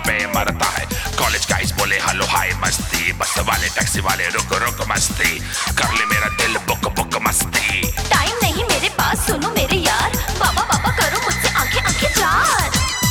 पे मरता है। कॉलेज गाइस बोले हेलो हाय मस्ती, बस वाले टैक्सी वाले रुक रुक मस्ती, कर ले मेरा दिल बुक बुक मस्ती। टाइम नहीं मेरे पास सुनो मेरे यार, बाबा बाबा करो मुझसे आंखें आंखें चार।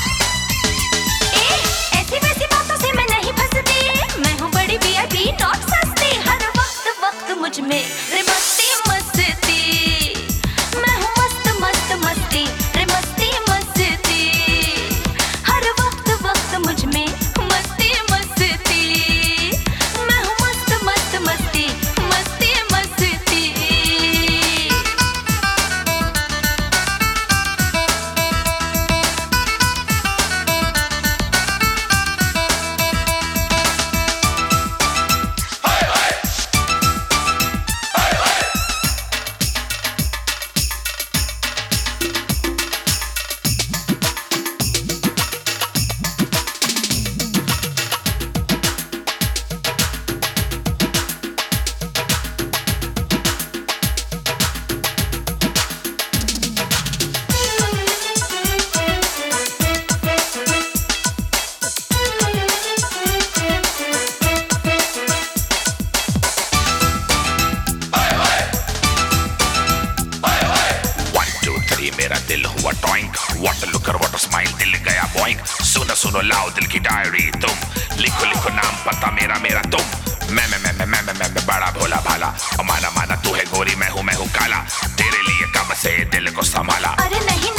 ऐसी वैसी बातों से मैं नहीं फंसती, मैं हूँ बड़ी VIP नॉट सस्ती। हर वक्त वक्त मुझ में रे मस्ती मस्ती, मैं हूँ मस्त मस्त मस्ती रे मस्ती मस्ती। हर वक्त वक्त मुझ में मस्ती मस्ती, मैं हूँ मस्त मस्त मस्ती मस्ती मस्ती। मेरा दिल हुआ टॉइंक, वाटर लुकर वाटर स्माइल, दिल गया बॉइंक। सुनो सुनो लाओ दिल की डायरी तुम, लिखो लिखो नाम पता मेरा मेरा तुम। मैं बड़ा भोला भाला, माना माना तू है गोरी मैं हूँ काला, तेरे लिए कब से दिल को संभाला। अरे नहीं